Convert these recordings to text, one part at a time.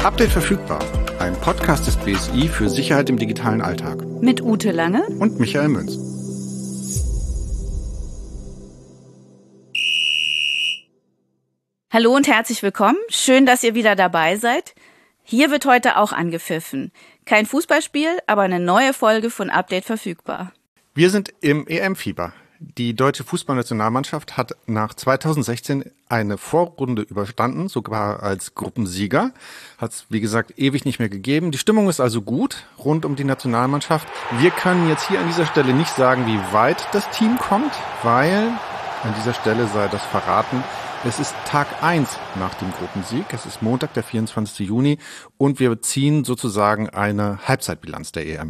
Update verfügbar. Ein Podcast des BSI für Sicherheit im digitalen Alltag. Mit Ute Lange und Michael Münz. Hallo und herzlich willkommen. Schön, dass ihr wieder dabei seid. Hier wird heute auch angepfiffen. Kein Fußballspiel, aber eine neue Folge von Update verfügbar. Wir sind im EM-Fieber. Die deutsche Fußballnationalmannschaft hat nach 2016 eine Vorrunde überstanden, sogar als Gruppensieger. Hat es, wie gesagt, ewig nicht mehr gegeben. Die Stimmung ist also gut rund um die Nationalmannschaft. Wir können jetzt hier an dieser Stelle nicht sagen, wie weit das Team kommt, weil an dieser Stelle sei das verraten. Es ist Tag 1 nach dem Gruppensieg. Es ist Montag, der 24. Juni und wir ziehen sozusagen eine Halbzeitbilanz der EM.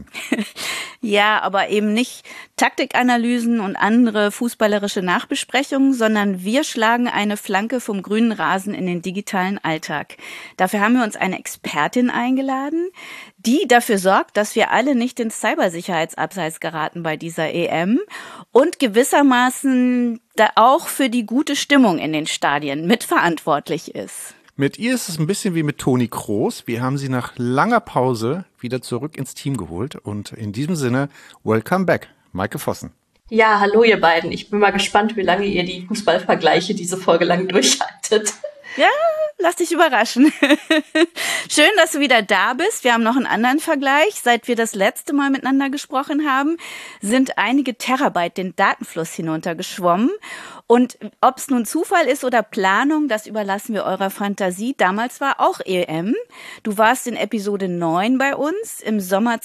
Ja, aber eben nicht Taktikanalysen und andere fußballerische Nachbesprechungen, sondern wir schlagen eine Flanke vom grünen Rasen in den digitalen Alltag. Dafür haben wir uns eine Expertin eingeladen, die dafür sorgt, dass wir alle nicht ins Cybersicherheitsabseits geraten bei dieser EM und gewissermaßen da auch für die gute Stimmung in den Stadien mitverantwortlich ist. Mit ihr ist es ein bisschen wie mit Toni Kroos. Wir haben sie nach langer Pause wieder zurück ins Team geholt. Und in diesem Sinne, welcome back, Maike Vossen. Ja, hallo ihr beiden. Ich bin mal gespannt, wie lange ihr die Fußballvergleiche diese Folge lang durchhaltet. Ja, lass dich überraschen. Schön, dass du wieder da bist. Wir haben noch einen anderen Vergleich. Seit wir das letzte Mal miteinander gesprochen haben, sind einige Terabyte den Datenfluss hinuntergeschwommen. Und ob es nun Zufall ist oder Planung, das überlassen wir eurer Fantasie. Damals war auch EM. Du warst in Episode 9 bei uns im Sommer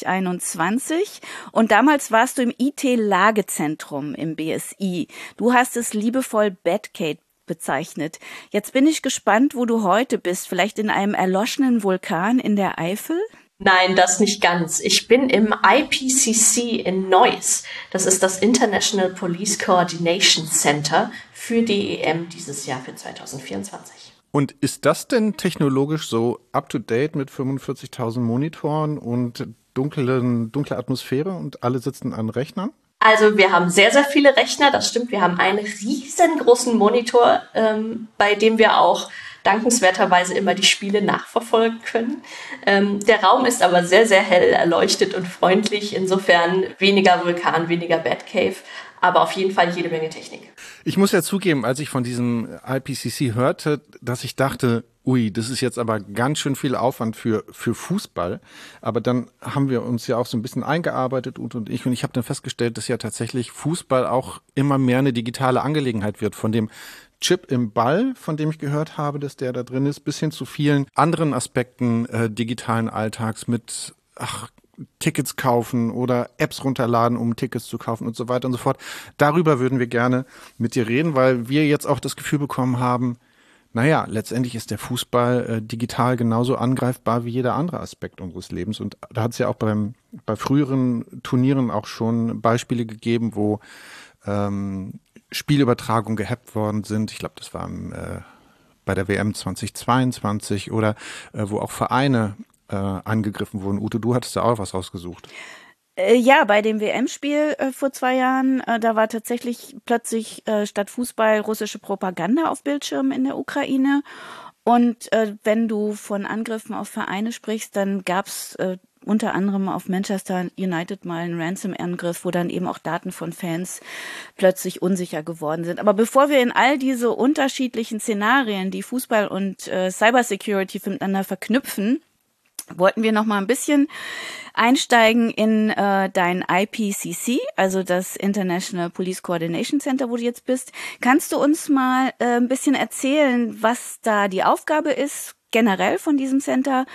2021 und damals warst du im IT-Lagezentrum im BSI. Du hast es liebevoll Batcave bezeichnet. Jetzt bin ich gespannt, wo du heute bist. Vielleicht in einem erloschenen Vulkan in der Eifel? Nein, das nicht ganz. Ich bin im IPCC in Neuss. Das ist das International Police Coordination Center für die EM dieses Jahr für 2024. Und ist das denn technologisch so up-to-date mit 45.000 Monitoren und dunkle Atmosphäre und alle sitzen an Rechnern? Also wir haben sehr, sehr viele Rechner, das stimmt. Wir haben einen riesengroßen Monitor, bei dem wir auch dankenswerterweise immer die Spiele nachverfolgen können. Der Raum ist aber sehr, sehr hell erleuchtet und freundlich. Insofern weniger Vulkan, weniger Batcave, aber auf jeden Fall jede Menge Technik. Ich muss ja zugeben, als ich von diesem IPCC hörte, dass ich dachte, ui, das ist jetzt aber ganz schön viel Aufwand für Fußball. Aber dann haben wir uns ja auch so ein bisschen eingearbeitet, Ute und ich habe dann festgestellt, dass ja tatsächlich Fußball auch immer mehr eine digitale Angelegenheit wird. Von dem Chip im Ball, von dem ich gehört habe, dass der da drin ist, bis hin zu vielen anderen Aspekten digitalen Alltags mit Tickets kaufen oder Apps runterladen, um Tickets zu kaufen und so weiter und so fort. Darüber würden wir gerne mit dir reden, weil wir jetzt auch das Gefühl bekommen haben, naja, letztendlich ist der Fußball digital genauso angreifbar wie jeder andere Aspekt unseres Lebens. Und da hat es ja auch bei früheren Turnieren auch schon Beispiele gegeben, wo Spielübertragungen gehackt worden sind. Ich glaube, das war bei der WM 2022 oder wo auch Vereine angegriffen wurden. Ute, du hattest da auch was rausgesucht. Ja, bei dem WM-Spiel vor 2 Jahren, da war tatsächlich plötzlich statt Fußball russische Propaganda auf Bildschirmen in der Ukraine. Und wenn du von Angriffen auf Vereine sprichst, dann gab's unter anderem auf Manchester United mal einen Ransom-Angriff, wo dann eben auch Daten von Fans plötzlich unsicher geworden sind. Aber bevor wir in all diese unterschiedlichen Szenarien, die Fußball und Cybersecurity miteinander verknüpfen, wollten wir noch mal ein bisschen einsteigen in dein IPCC, also das International Police Coordination Center, wo du jetzt bist. Kannst du uns mal ein bisschen erzählen, was da die Aufgabe ist, generell von diesem Center,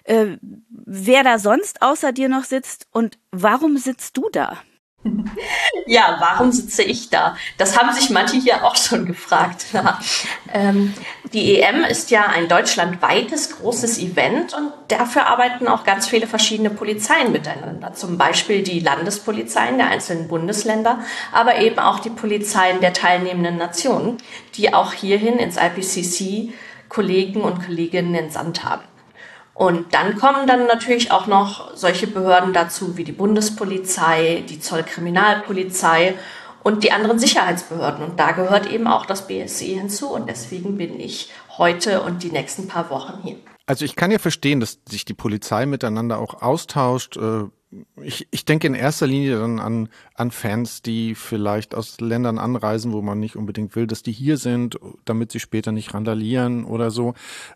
wer da sonst außer dir noch sitzt und warum sitzt du da? Ja, warum sitze ich da? Das haben sich manche hier auch schon gefragt. Die EM ist ja ein deutschlandweites großes Event und dafür arbeiten auch ganz viele verschiedene Polizeien miteinander. Zum Beispiel die Landespolizeien der einzelnen Bundesländer, aber eben auch die Polizeien der teilnehmenden Nationen, die auch hierhin ins IPCC Kollegen und Kolleginnen entsandt haben. Und dann kommen dann natürlich auch noch solche Behörden dazu wie die Bundespolizei, die Zollkriminalpolizei und die anderen Sicherheitsbehörden. Und da gehört eben auch das BSI hinzu und deswegen bin ich heute und die nächsten paar Wochen hier. Also ich kann ja verstehen, dass sich die Polizei miteinander auch austauscht. Ich denke in erster Linie dann an Fans, die vielleicht aus Ländern anreisen, wo man nicht unbedingt will, dass die hier sind, damit sie später nicht randalieren oder so.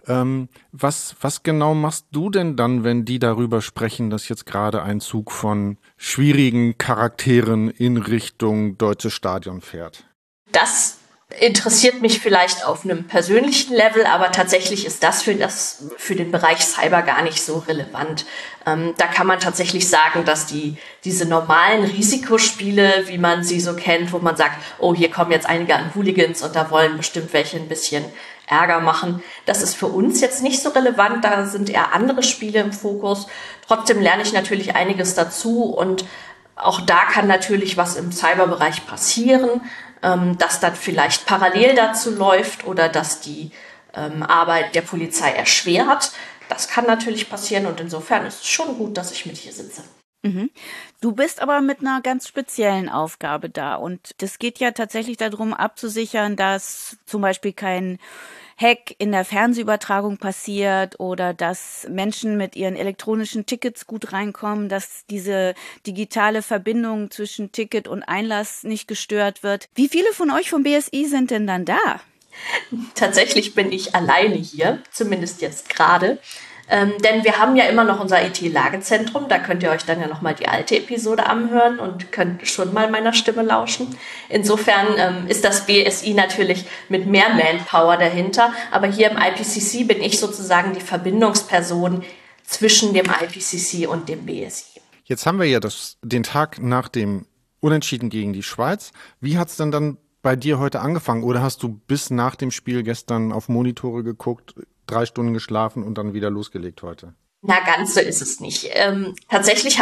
Was genau machst du denn dann, wenn die darüber sprechen, dass jetzt gerade ein Zug von schwierigen Charakteren in Richtung deutsches Stadion fährt? Das interessiert mich vielleicht auf einem persönlichen Level, aber tatsächlich ist das für den Bereich Cyber gar nicht so relevant. Da kann man tatsächlich sagen, dass diese normalen Risikospiele, wie man sie so kennt, wo man sagt, oh, hier kommen jetzt einige an Hooligans und da wollen bestimmt welche ein bisschen Ärger machen. Das ist für uns jetzt nicht so relevant, da sind eher andere Spiele im Fokus. Trotzdem lerne ich natürlich einiges dazu und auch da kann natürlich was im Cyberbereich passieren, dass dann vielleicht parallel dazu läuft oder dass die Arbeit der Polizei erschwert. Das kann natürlich passieren und insofern ist es schon gut, dass ich mit hier sitze. Mhm. Du bist aber mit einer ganz speziellen Aufgabe da und das geht ja tatsächlich darum, abzusichern, dass zum Beispiel kein Hack in der Fernsehübertragung passiert oder dass Menschen mit ihren elektronischen Tickets gut reinkommen, dass diese digitale Verbindung zwischen Ticket und Einlass nicht gestört wird. Wie viele von euch vom BSI sind denn dann da? Tatsächlich bin ich alleine hier, zumindest jetzt gerade. Denn wir haben ja immer noch unser IT-Lagezentrum, da könnt ihr euch dann ja nochmal die alte Episode anhören und könnt schon mal meiner Stimme lauschen. Insofern ist das BSI natürlich mit mehr Manpower dahinter, aber hier im IPCC bin ich sozusagen die Verbindungsperson zwischen dem IPCC und dem BSI. Jetzt haben wir ja den Tag nach dem Unentschieden gegen die Schweiz. Wie hat es denn dann bei dir heute angefangen? Oder hast du bis nach dem Spiel gestern auf Monitore geguckt, 3 Stunden geschlafen und dann wieder losgelegt heute? Na, ganz so ist es nicht. Tatsächlich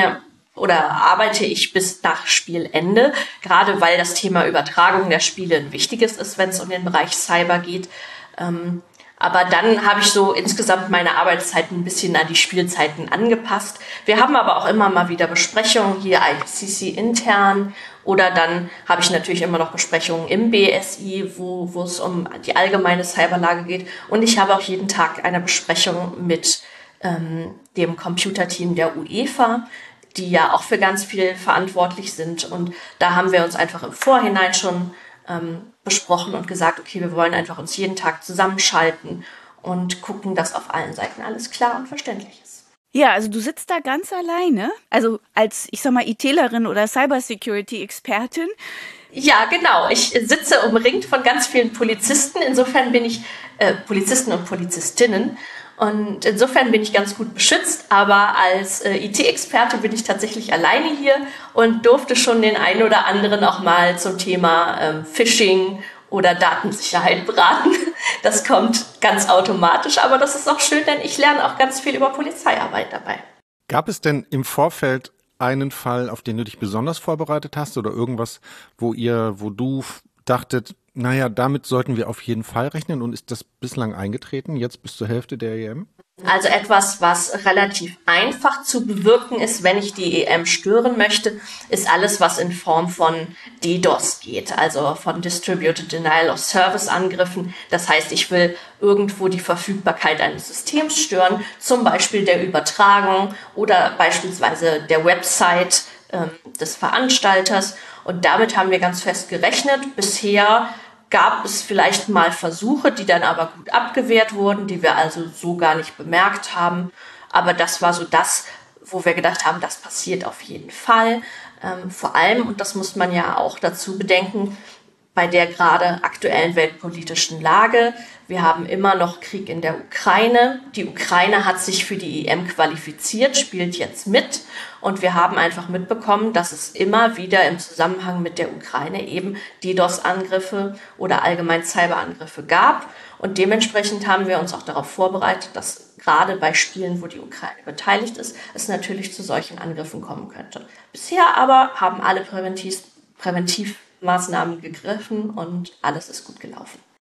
arbeite ich bis nach Spielende, gerade weil das Thema Übertragung der Spiele ein wichtiges ist, wenn es um den Bereich Cyber geht. Aber dann habe ich so insgesamt meine Arbeitszeiten ein bisschen an die Spielzeiten angepasst. Wir haben aber auch immer mal wieder Besprechungen hier IPCC intern oder dann habe ich natürlich immer noch Besprechungen im BSI, wo es um die allgemeine Cyberlage geht. Und ich habe auch jeden Tag eine Besprechung mit dem Computerteam der UEFA, die ja auch für ganz viel verantwortlich sind. Und da haben wir uns einfach im Vorhinein schon besprochen und gesagt, okay, wir wollen einfach uns jeden Tag zusammenschalten und gucken, dass auf allen Seiten alles klar und verständlich ist. Ja, also du sitzt da ganz alleine, also als, ich sag mal, ITlerin oder Cybersecurity-Expertin. Ja, genau. Ich sitze umringt von ganz vielen Polizisten. Insofern bin ich Polizisten und Polizistinnen. Und insofern bin ich ganz gut beschützt, aber als IT-Experte bin ich tatsächlich alleine hier und durfte schon den einen oder anderen auch mal zum Thema Phishing oder Datensicherheit beraten. Das kommt ganz automatisch, aber das ist auch schön, denn ich lerne auch ganz viel über Polizeiarbeit dabei. Gab es denn im Vorfeld einen Fall, auf den du dich besonders vorbereitet hast oder irgendwas, wo du dachtet, naja, damit sollten wir auf jeden Fall rechnen und ist das bislang eingetreten, jetzt bis zur Hälfte der EM? Also etwas, was relativ einfach zu bewirken ist, wenn ich die EM stören möchte, ist alles, was in Form von DDoS geht, also von Distributed Denial of Service Angriffen. Das heißt, ich will irgendwo die Verfügbarkeit eines Systems stören, zum Beispiel der Übertragung oder beispielsweise der Website des Veranstalters. Und damit haben wir ganz fest gerechnet. Bisher gab es vielleicht mal Versuche, die dann aber gut abgewehrt wurden, die wir also so gar nicht bemerkt haben. Aber das war so das, wo wir gedacht haben, das passiert auf jeden Fall. Vor allem, und das muss man ja auch dazu bedenken, bei der gerade aktuellen weltpolitischen Lage. Wir haben immer noch Krieg in der Ukraine. Die Ukraine hat sich für die EM qualifiziert, spielt jetzt mit. Und wir haben einfach mitbekommen, dass es immer wieder im Zusammenhang mit der Ukraine eben DDoS-Angriffe oder allgemein Cyberangriffe gab. Und dementsprechend haben wir uns auch darauf vorbereitet, dass gerade bei Spielen, wo die Ukraine beteiligt ist, es natürlich zu solchen Angriffen kommen könnte. Bisher aber haben alle Präventivmaßnahmen gegriffen und alles ist gut gelaufen.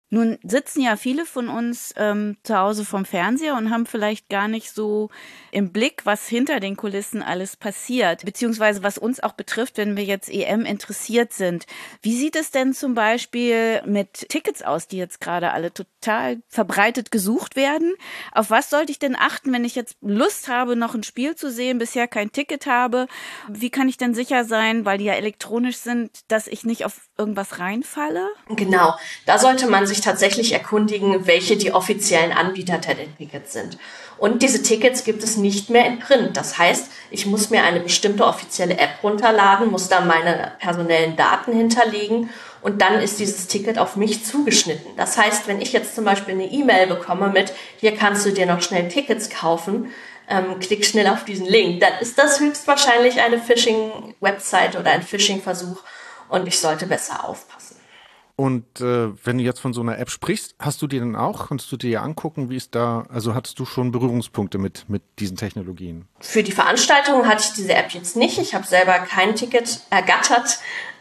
Nun sitzen ja viele von uns zu Hause vorm Fernseher und haben vielleicht gar nicht so im Blick, was hinter den Kulissen alles passiert, beziehungsweise was uns auch betrifft, wenn wir jetzt EM interessiert sind. Wie sieht es denn zum Beispiel mit Tickets aus, die jetzt gerade alle total verbreitet gesucht werden? Auf was sollte ich denn achten, wenn ich jetzt Lust habe, noch ein Spiel zu sehen, bisher kein Ticket habe? Wie kann ich denn sicher sein, weil die ja elektronisch sind, dass ich nicht auf irgendwas reinfalle? Genau, da sollte man sich tatsächlich erkundigen, welche die offiziellen Anbieter der Tickets sind. Und diese Tickets gibt es nicht mehr in Print. Das heißt, ich muss mir eine bestimmte offizielle App runterladen, muss da meine personellen Daten hinterlegen und dann ist dieses Ticket auf mich zugeschnitten. Das heißt, wenn ich jetzt zum Beispiel eine E-Mail bekomme mit, hier kannst du dir noch schnell Tickets kaufen, klick schnell auf diesen Link, dann ist das höchstwahrscheinlich eine Phishing-Website oder ein Phishing-Versuch und ich sollte besser aufpassen. Und wenn du jetzt von so einer App sprichst, hast du die denn auch? Kannst du dir angucken, wie es da, also hattest du schon Berührungspunkte mit diesen Technologien? Für die Veranstaltung hatte ich diese App jetzt nicht. Ich habe selber kein Ticket ergattert.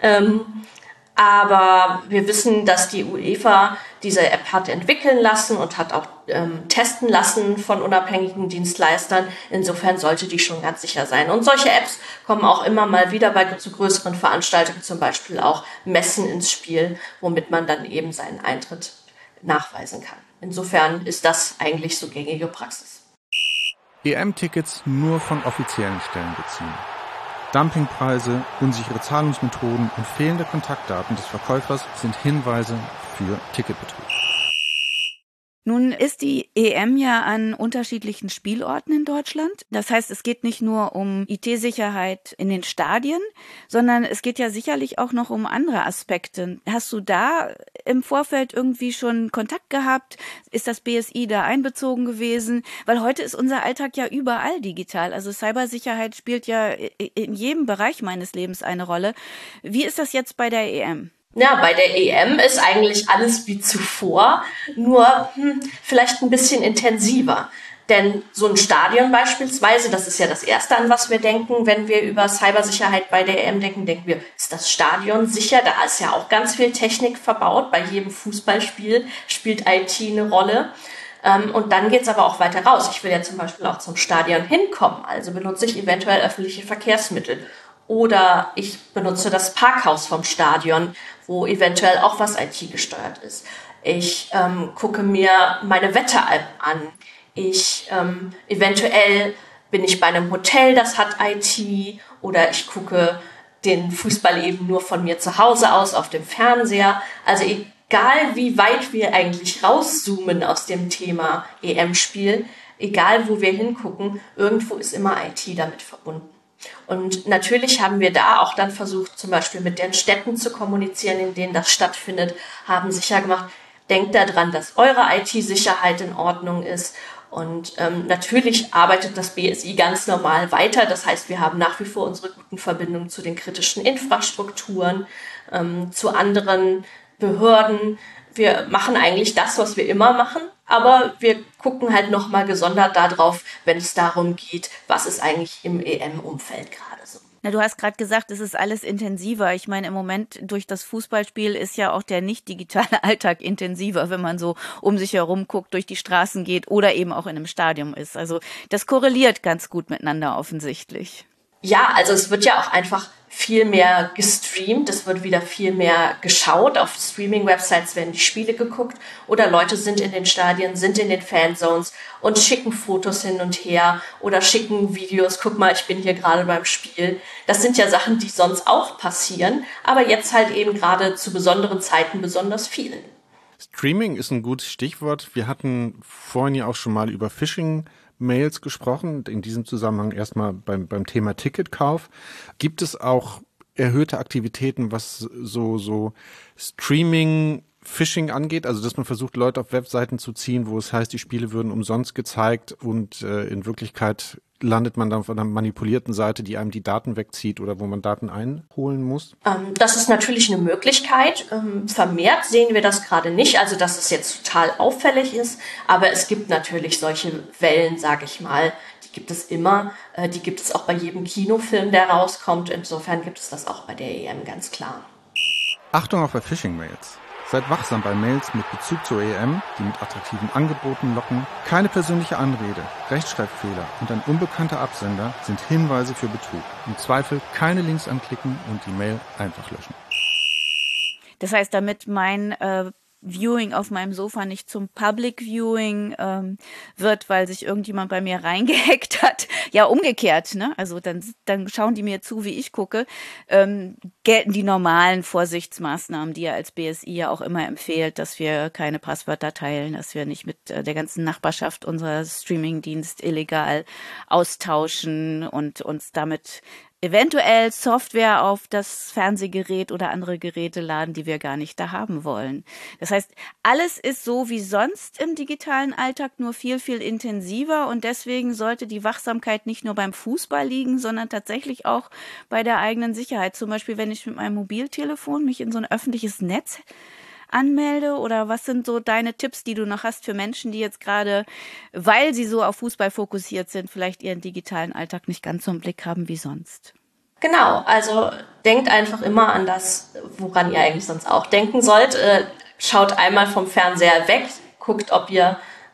Aber wir wissen, dass die UEFA diese App hat entwickeln lassen und hat auch testen lassen von unabhängigen Dienstleistern. Insofern sollte die schon ganz sicher sein. Und solche Apps kommen auch immer mal wieder zu größeren Veranstaltungen, zum Beispiel auch Messen ins Spiel, womit man dann eben seinen Eintritt nachweisen kann. Insofern ist das eigentlich so gängige Praxis. EM-Tickets nur von offiziellen Stellen beziehen. Dumpingpreise, unsichere Zahlungsmethoden und fehlende Kontaktdaten des Verkäufers sind Hinweise für Ticketbetrug. Nun ist die EM ja an unterschiedlichen Spielorten in Deutschland. Das heißt, es geht nicht nur um IT-Sicherheit in den Stadien, sondern es geht ja sicherlich auch noch um andere Aspekte. Hast du da im Vorfeld irgendwie schon Kontakt gehabt? Ist das BSI da einbezogen gewesen? Weil heute ist unser Alltag ja überall digital. Also Cybersicherheit spielt ja in jedem Bereich meines Lebens eine Rolle. Wie ist das jetzt bei der EM? Ja, bei der EM ist eigentlich alles wie zuvor, nur vielleicht ein bisschen intensiver. Denn so ein Stadion beispielsweise, das ist ja das Erste, an was wir denken, wenn wir über Cybersicherheit bei der EM denken, denken wir, ist das Stadion sicher? Da ist ja auch ganz viel Technik verbaut. Bei jedem Fußballspiel spielt IT eine Rolle. Und dann geht's aber auch weiter raus. Ich will ja zum Beispiel auch zum Stadion hinkommen, also benutze ich eventuell öffentliche Verkehrsmittel. Oder ich benutze das Parkhaus vom Stadion, wo eventuell auch was IT-gesteuert ist. Ich gucke mir meine Wetter-App an. Eventuell bin ich bei einem Hotel, das hat IT. Oder ich gucke den Fußball eben nur von mir zu Hause aus auf dem Fernseher. Also egal wie weit wir eigentlich rauszoomen aus dem Thema EM-Spiel, egal wo wir hingucken, irgendwo ist immer IT damit verbunden. Und natürlich haben wir da auch dann versucht, zum Beispiel mit den Städten zu kommunizieren, in denen das stattfindet, haben sicher gemacht, denkt daran, dass eure IT-Sicherheit in Ordnung ist. Und natürlich arbeitet das BSI ganz normal weiter. Das heißt, wir haben nach wie vor unsere guten Verbindungen zu den kritischen Infrastrukturen, zu anderen Behörden. Wir machen eigentlich das, was wir immer machen, aber wir gucken halt nochmal gesondert darauf, wenn es darum geht, was ist eigentlich im EM-Umfeld gerade so. Na, du hast gerade gesagt, es ist alles intensiver. Ich meine, im Moment durch das Fußballspiel ist ja auch der nicht digitale Alltag intensiver, wenn man so um sich herum guckt, durch die Straßen geht oder eben auch in einem Stadion ist. Also das korreliert ganz gut miteinander offensichtlich. Ja, also es wird ja auch einfach viel mehr gestreamt, es wird wieder viel mehr geschaut, auf Streaming-Websites werden die Spiele geguckt oder Leute sind in den Stadien, sind in den Fanzones und schicken Fotos hin und her oder schicken Videos, guck mal, ich bin hier gerade beim Spiel. Das sind ja Sachen, die sonst auch passieren, aber jetzt halt eben gerade zu besonderen Zeiten besonders viel. Streaming ist ein gutes Stichwort. Wir hatten vorhin ja auch schon mal über Phishing-Mails gesprochen, in diesem Zusammenhang erstmal beim Thema Ticketkauf. Gibt es auch erhöhte Aktivitäten, was so Streaming, Phishing angeht? Also, dass man versucht, Leute auf Webseiten zu ziehen, wo es heißt, die Spiele würden umsonst gezeigt und in Wirklichkeit landet man dann auf einer manipulierten Seite, die einem die Daten wegzieht oder wo man Daten einholen muss? Das ist natürlich eine Möglichkeit. Vermehrt sehen wir das gerade nicht, also dass es jetzt total auffällig ist. Aber es gibt natürlich solche Wellen, sage ich mal, die gibt es immer. Die gibt es auch bei jedem Kinofilm, der rauskommt. Insofern gibt es das auch bei der EM, ganz klar. Achtung auf bei Phishing-Mails. Seid wachsam bei Mails mit Bezug zur EM, die mit attraktiven Angeboten locken. Keine persönliche Anrede, Rechtschreibfehler und ein unbekannter Absender sind Hinweise für Betrug. Im Zweifel keine Links anklicken und die Mail einfach löschen. Das heißt, damit mein Viewing auf meinem Sofa nicht zum Public Viewing wird, weil sich irgendjemand bei mir reingehackt hat. Ja, umgekehrt, ne? Also dann schauen die mir zu, wie ich gucke. Gelten die normalen Vorsichtsmaßnahmen, die ja als BSI ja auch immer empfiehlt, dass wir keine Passwörter teilen, dass wir nicht mit der ganzen Nachbarschaft unser Streamingdienst illegal austauschen und uns damit eventuell Software auf das Fernsehgerät oder andere Geräte laden, die wir gar nicht da haben wollen. Das heißt, alles ist so wie sonst im digitalen Alltag, nur viel, viel intensiver und deswegen sollte die Wachsamkeit nicht nur beim Fußball liegen, sondern tatsächlich auch bei der eigenen Sicherheit. Zum Beispiel, wenn ich mit meinem Mobiltelefon mich in so ein öffentliches Netz anmelde oder was sind so deine Tipps, die du noch hast für Menschen, die jetzt gerade, weil sie so auf Fußball fokussiert sind, vielleicht ihren digitalen Alltag nicht ganz so im Blick haben wie sonst? Genau, also denkt einfach immer an das, woran ihr eigentlich sonst auch denken sollt. Schaut einmal vom Fernseher weg, guckt, ob ihr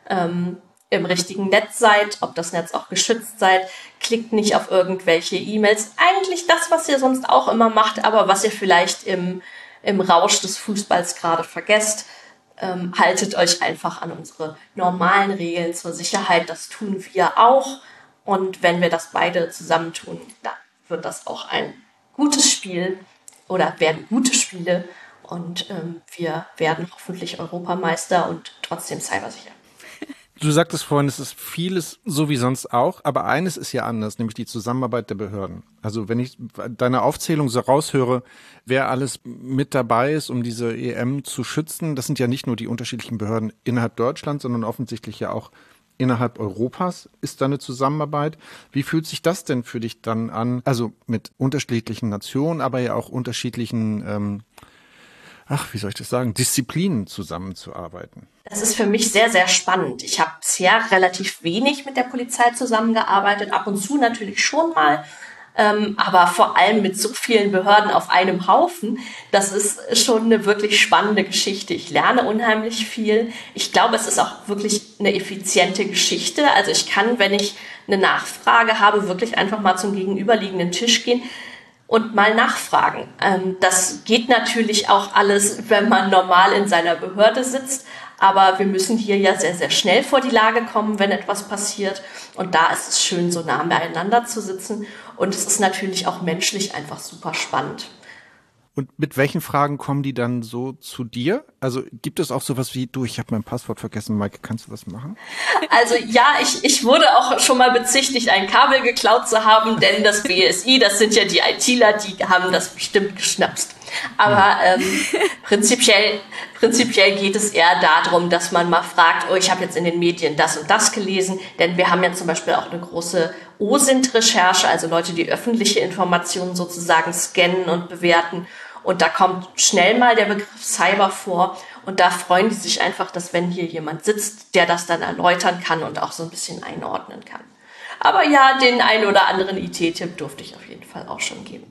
im richtigen Netz seid, ob das Netz auch geschützt seid. Klickt nicht auf irgendwelche E-Mails. Eigentlich das, was ihr sonst auch immer macht, aber was ihr vielleicht im Rausch des Fußballs gerade vergesst. Haltet euch einfach an unsere normalen Regeln zur Sicherheit. Das tun wir auch. Und wenn wir das beide zusammentun, dann wird das auch ein gutes Spiel oder werden gute Spiele. Und wir werden hoffentlich Europameister und trotzdem cybersicher. Du sagtest vorhin, es ist vieles so wie sonst auch, aber eines ist ja anders, nämlich die Zusammenarbeit der Behörden. Also wenn ich deine Aufzählung so raushöre, wer alles mit dabei ist, um diese EM zu schützen, das sind ja nicht nur die unterschiedlichen Behörden innerhalb Deutschlands, sondern offensichtlich ja auch innerhalb Europas ist da eine Zusammenarbeit. Wie fühlt sich das denn für dich dann an? Also mit unterschiedlichen Nationen, aber ja auch unterschiedlichen wie soll ich das sagen, Disziplinen zusammenzuarbeiten? Das ist für mich sehr, sehr spannend. Ich habe bisher relativ wenig mit der Polizei zusammengearbeitet, ab und zu natürlich schon mal, aber vor allem mit so vielen Behörden auf einem Haufen, das ist schon eine wirklich spannende Geschichte. Ich lerne unheimlich viel. Ich glaube, es ist auch wirklich eine effiziente Geschichte. Also ich kann, wenn ich eine Nachfrage habe, wirklich einfach mal zum gegenüberliegenden Tisch gehen und mal nachfragen. Das geht natürlich auch alles, wenn man normal in seiner Behörde sitzt. Aber wir müssen hier ja sehr, sehr schnell vor die Lage kommen, wenn etwas passiert. Und da ist es schön, so nah beieinander zu sitzen. Und es ist natürlich auch menschlich einfach super spannend. Und mit welchen Fragen kommen die dann so zu dir? Also gibt es auch sowas wie, du, ich habe mein Passwort vergessen, Maike, kannst du was machen? Also ja, ich wurde auch schon mal bezichtigt, ein Kabel geklaut zu haben, denn das BSI, das sind ja die ITler, die haben das bestimmt geschnapst. Aber prinzipiell geht es eher darum, dass man mal fragt, oh, ich habe jetzt in den Medien das und das gelesen, denn wir haben ja zum Beispiel auch eine große OSINT-Recherche, also Leute, die öffentliche Informationen sozusagen scannen und bewerten. Und da kommt schnell mal der Begriff Cyber vor. Und da freuen die sich einfach, dass wenn hier jemand sitzt, der das dann erläutern kann und auch so ein bisschen einordnen kann. Aber ja, den einen oder anderen IT-Tipp durfte ich auf jeden Fall auch schon geben.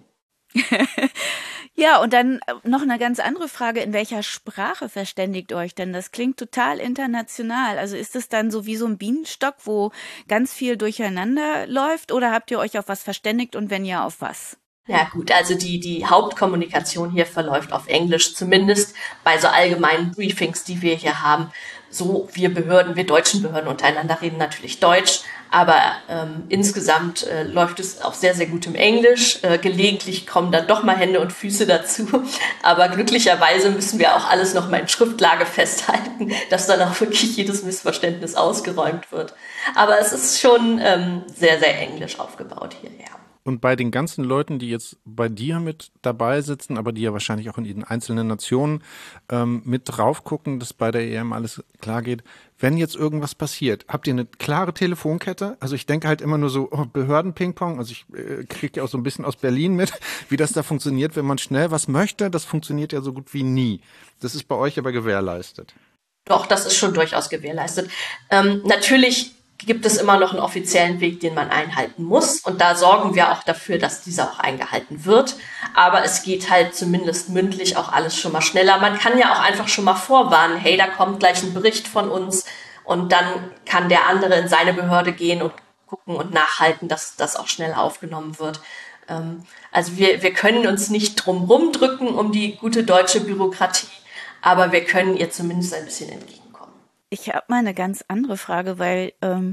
Ja, und dann noch eine ganz andere Frage, in welcher Sprache verständigt euch denn? Das klingt total international. Also ist es dann so wie so ein Bienenstock, wo ganz viel durcheinander läuft, oder habt ihr euch auf was verständigt und wenn ja, auf was? Ja gut, also die Hauptkommunikation hier verläuft auf Englisch, zumindest bei so allgemeinen Briefings, die wir hier haben. So, wir deutschen Behörden untereinander reden natürlich Deutsch, aber insgesamt läuft es auch sehr, sehr gut im Englisch. Gelegentlich kommen dann doch mal Hände und Füße dazu, aber glücklicherweise müssen wir auch alles noch mal in Schriftlage festhalten, dass dann auch wirklich jedes Missverständnis ausgeräumt wird. Aber es ist schon sehr, sehr englisch aufgebaut hier, ja. Und bei den ganzen Leuten, die jetzt bei dir mit dabei sitzen, aber die ja wahrscheinlich auch in den einzelnen Nationen mit drauf gucken, dass bei der EM alles klar geht, wenn jetzt irgendwas passiert, habt ihr eine klare Telefonkette? Also ich denke halt immer nur so, Behörden-Ping-Pong, also ich kriege ja auch so ein bisschen aus Berlin mit, wie das da funktioniert, wenn man schnell was möchte, das funktioniert ja so gut wie nie. Das ist bei euch aber gewährleistet. Doch, das ist schon durchaus gewährleistet. Natürlich gibt es immer noch einen offiziellen Weg, den man einhalten muss. Und da sorgen wir auch dafür, dass dieser auch eingehalten wird. Aber es geht halt zumindest mündlich auch alles schon mal schneller. Man kann ja auch einfach schon mal vorwarnen, hey, da kommt gleich ein Bericht von uns. Und dann kann der andere in seine Behörde gehen und gucken und nachhalten, dass das auch schnell aufgenommen wird. Also wir können uns nicht drum rumdrücken um die gute deutsche Bürokratie, aber wir können ihr zumindest ein bisschen entgegenkommen. Ich habe mal eine ganz andere Frage, weil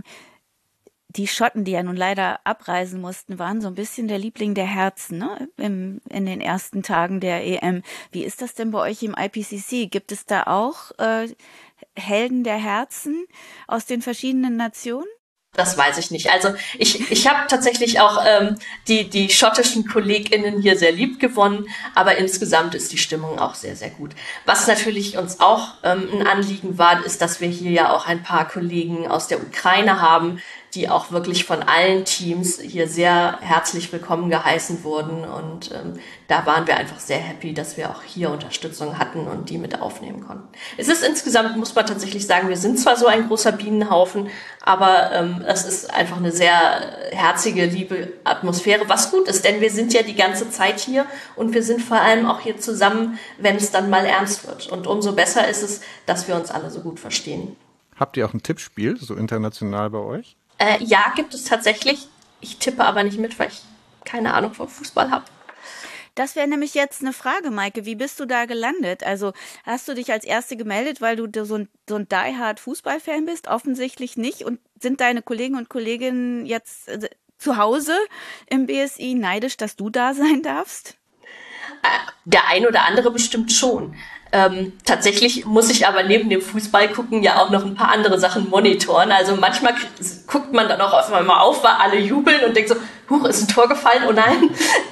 die Schotten, die ja nun leider abreisen mussten, waren so ein bisschen der Liebling der Herzen, ne? In den ersten Tagen der EM. Wie ist das denn bei euch im IPCC? Gibt es da auch Helden der Herzen aus den verschiedenen Nationen? Das weiß ich nicht. Also ich habe tatsächlich auch die schottischen KollegInnen hier sehr lieb gewonnen, aber insgesamt ist die Stimmung auch sehr, sehr gut. Was natürlich uns auch ein Anliegen war, ist, dass wir hier ja auch ein paar Kollegen aus der Ukraine haben, die auch wirklich von allen Teams hier sehr herzlich willkommen geheißen wurden. Und da waren wir einfach sehr happy, dass wir auch hier Unterstützung hatten und die mit aufnehmen konnten. Es ist insgesamt, muss man tatsächlich sagen, wir sind zwar so ein großer Bienenhaufen, aber es ist einfach eine sehr herzige, liebe Atmosphäre, was gut ist, denn wir sind ja die ganze Zeit hier und wir sind vor allem auch hier zusammen, wenn es dann mal ernst wird. Und umso besser ist es, dass wir uns alle so gut verstehen. Habt ihr auch ein Tippspiel, so international bei euch? Ja, gibt es tatsächlich. Ich tippe aber nicht mit, weil ich keine Ahnung vom Fußball habe. Das wäre nämlich jetzt eine Frage, Maike. Wie bist du da gelandet? Also hast du dich als Erste gemeldet, weil du so ein die-hard Fußballfan bist? Offensichtlich nicht. Und sind deine Kollegen und Kolleginnen jetzt zu Hause im BSI neidisch, dass du da sein darfst? Der ein oder andere bestimmt schon. Tatsächlich muss ich aber neben dem Fußball gucken ja auch noch ein paar andere Sachen monitoren. Also manchmal guckt man dann auch auf einmal auf, weil alle jubeln und denkt so, huch, ist ein Tor gefallen, oh nein.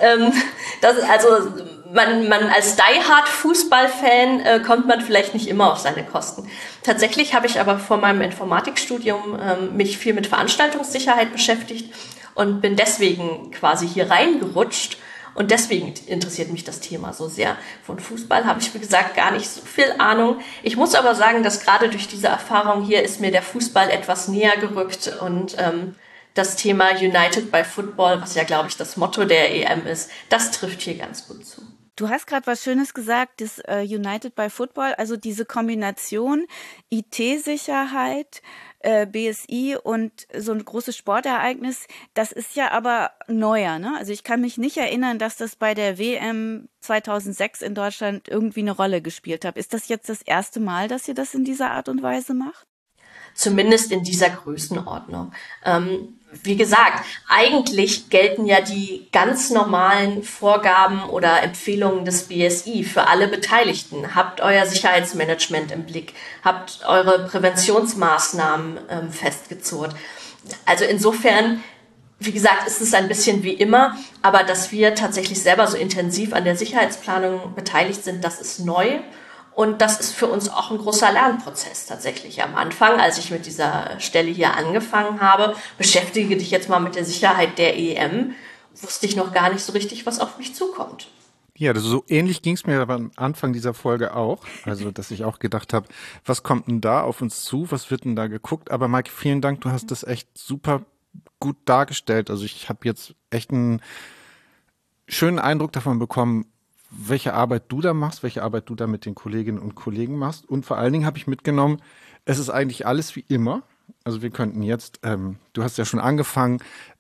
Man als die-hard Fußballfan kommt man vielleicht nicht immer auf seine Kosten. Tatsächlich habe ich aber vor meinem Informatikstudium mich viel mit Veranstaltungssicherheit beschäftigt und bin deswegen quasi hier reingerutscht. Und deswegen interessiert mich das Thema so sehr. Von Fußball habe ich, wie gesagt, gar nicht so viel Ahnung. Ich muss aber sagen, dass gerade durch diese Erfahrung hier ist mir der Fußball etwas näher gerückt und das Thema United by Football, was ja, glaube ich, das Motto der EM ist, das trifft hier ganz gut zu. Du hast gerade was Schönes gesagt, das United by Football, also diese Kombination IT-Sicherheit, BSI und so ein großes Sportereignis, das ist ja aber neuer, ne? Also ich kann mich nicht erinnern, dass das bei der WM 2006 in Deutschland irgendwie eine Rolle gespielt hat. Ist das jetzt das erste Mal, dass ihr das in dieser Art und Weise macht? Zumindest in dieser Größenordnung. Wie gesagt, eigentlich gelten ja die ganz normalen Vorgaben oder Empfehlungen des BSI für alle Beteiligten. Habt euer Sicherheitsmanagement im Blick, habt eure Präventionsmaßnahmen festgezurrt. Also insofern, wie gesagt, ist es ein bisschen wie immer, aber dass wir tatsächlich selber so intensiv an der Sicherheitsplanung beteiligt sind, das ist neu. Und das ist für uns auch ein großer Lernprozess tatsächlich. Am Anfang, als ich mit dieser Stelle hier angefangen habe, beschäftige dich jetzt mal mit der Sicherheit der EM, wusste ich noch gar nicht so richtig, was auf mich zukommt. Ja, so ähnlich ging es mir aber am Anfang dieser Folge auch. Also, dass ich auch gedacht habe, was kommt denn da auf uns zu? Was wird denn da geguckt? Aber Maike, vielen Dank, du hast das echt super gut dargestellt. Also ich habe jetzt echt einen schönen Eindruck davon bekommen, welche Arbeit du da machst, welche Arbeit du da mit den Kolleginnen und Kollegen machst. Und vor allen Dingen habe ich mitgenommen, es ist eigentlich alles wie immer. Also wir könnten jetzt, du hast ja schon angefangen,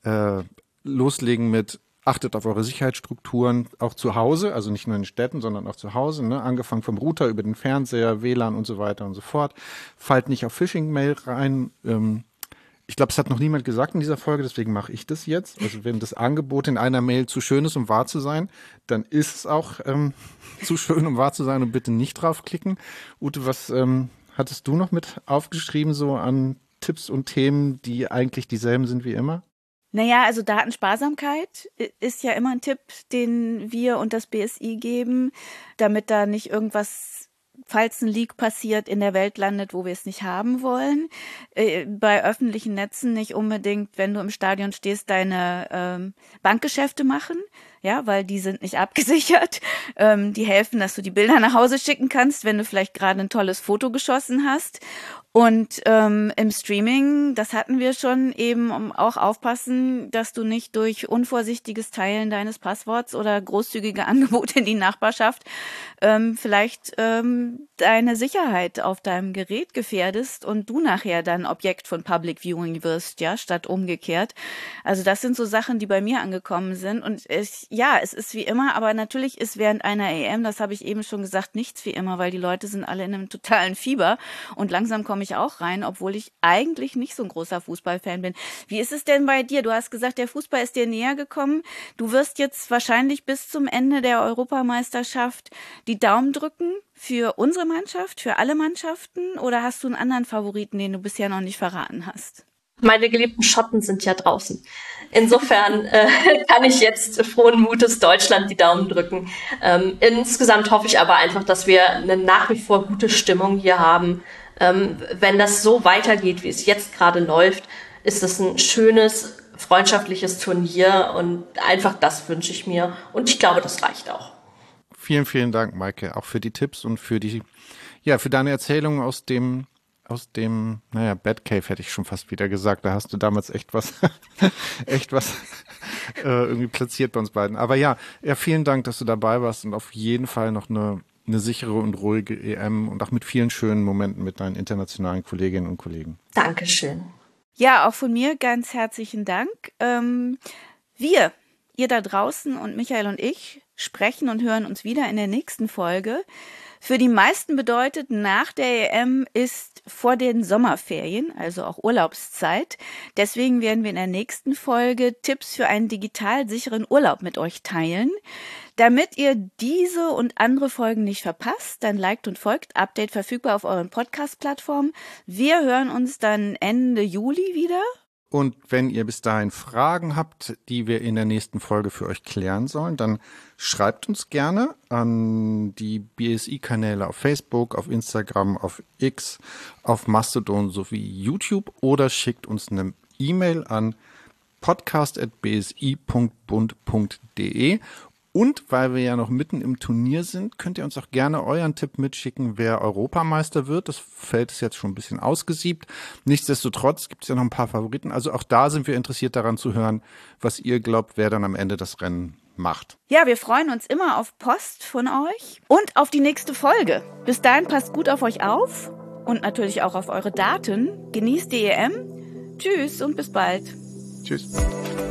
loslegen mit, achtet auf eure Sicherheitsstrukturen, auch zu Hause, also nicht nur in den Städten, sondern auch zu Hause, ne? Angefangen vom Router über den Fernseher, WLAN und so weiter und so fort. Fallt nicht auf Phishing-Mail rein. Ich glaube, es hat noch niemand gesagt in dieser Folge, deswegen mache ich das jetzt. Also wenn das Angebot in einer Mail zu schön ist, um wahr zu sein, dann ist es auch zu schön, um wahr zu sein und bitte nicht draufklicken. Ute, was hattest du noch mit aufgeschrieben, so an Tipps und Themen, die eigentlich dieselben sind wie immer? Naja, also Datensparsamkeit ist ja immer ein Tipp, den wir und das BSI geben, damit da nicht irgendwas, falls ein Leak passiert, in der Welt landet, wo wir es nicht haben wollen. Bei öffentlichen Netzen nicht unbedingt, wenn du im Stadion stehst, deine Bankgeschäfte machen. Ja, weil die sind nicht abgesichert. Die helfen, dass du die Bilder nach Hause schicken kannst, wenn du vielleicht gerade ein tolles Foto geschossen hast. Und im Streaming, das hatten wir schon, eben auch aufpassen, dass du nicht durch unvorsichtiges Teilen deines Passworts oder großzügige Angebote in die Nachbarschaft vielleicht deine Sicherheit auf deinem Gerät gefährdest und du nachher dann Objekt von Public Viewing wirst, ja, statt umgekehrt. Also das sind so Sachen, die bei mir angekommen sind. Und es ist wie immer, aber natürlich ist während einer EM, das habe ich eben schon gesagt, nichts wie immer, weil die Leute sind alle in einem totalen Fieber und langsam komme ich auch rein, obwohl ich eigentlich nicht so ein großer Fußballfan bin. Wie ist es denn bei dir? Du hast gesagt, der Fußball ist dir näher gekommen. Du wirst jetzt wahrscheinlich bis zum Ende der Europameisterschaft die Daumen drücken für unsere Mannschaft, für alle Mannschaften, oder hast du einen anderen Favoriten, den du bisher noch nicht verraten hast? Meine geliebten Schotten sind ja draußen. Insofern kann ich jetzt frohen Mutes Deutschland die Daumen drücken. Insgesamt hoffe ich aber einfach, dass wir eine nach wie vor gute Stimmung hier haben. Wenn das so weitergeht, wie es jetzt gerade läuft, ist es ein schönes, freundschaftliches Turnier und einfach das wünsche ich mir. Und ich glaube, das reicht auch. Vielen, vielen Dank, Maike, auch für die Tipps und für deine Erzählung aus dem Batcave hätte ich schon fast wieder gesagt. Da hast du damals echt was irgendwie platziert bei uns beiden. Aber ja, vielen Dank, dass du dabei warst und auf jeden Fall noch eine sichere und ruhige EM und auch mit vielen schönen Momenten mit deinen internationalen Kolleginnen und Kollegen. Dankeschön. Ja, auch von mir ganz herzlichen Dank. Ihr da draußen und Michael und ich sprechen und hören uns wieder in der nächsten Folge. Für die meisten bedeutet, nach der EM ist vor den Sommerferien, also auch Urlaubszeit. Deswegen werden wir in der nächsten Folge Tipps für einen digital sicheren Urlaub mit euch teilen. Damit ihr diese und andere Folgen nicht verpasst, dann liked und folgt. Update verfügbar auf euren Podcast-Plattformen. Wir hören uns dann Ende Juli wieder. Und wenn ihr bis dahin Fragen habt, die wir in der nächsten Folge für euch klären sollen, dann schreibt uns gerne an die BSI-Kanäle auf Facebook, auf Instagram, auf X, auf Mastodon sowie YouTube oder schickt uns eine E-Mail an podcast@bsi.bund.de. Und weil wir ja noch mitten im Turnier sind, könnt ihr uns auch gerne euren Tipp mitschicken, wer Europameister wird. Das Feld ist jetzt schon ein bisschen ausgesiebt. Nichtsdestotrotz gibt es ja noch ein paar Favoriten. Also auch da sind wir interessiert daran zu hören, was ihr glaubt, wer dann am Ende das Rennen macht. Ja, wir freuen uns immer auf Post von euch und auf die nächste Folge. Bis dahin passt gut auf euch auf und natürlich auch auf eure Daten. Genießt die EM. Tschüss und bis bald. Tschüss.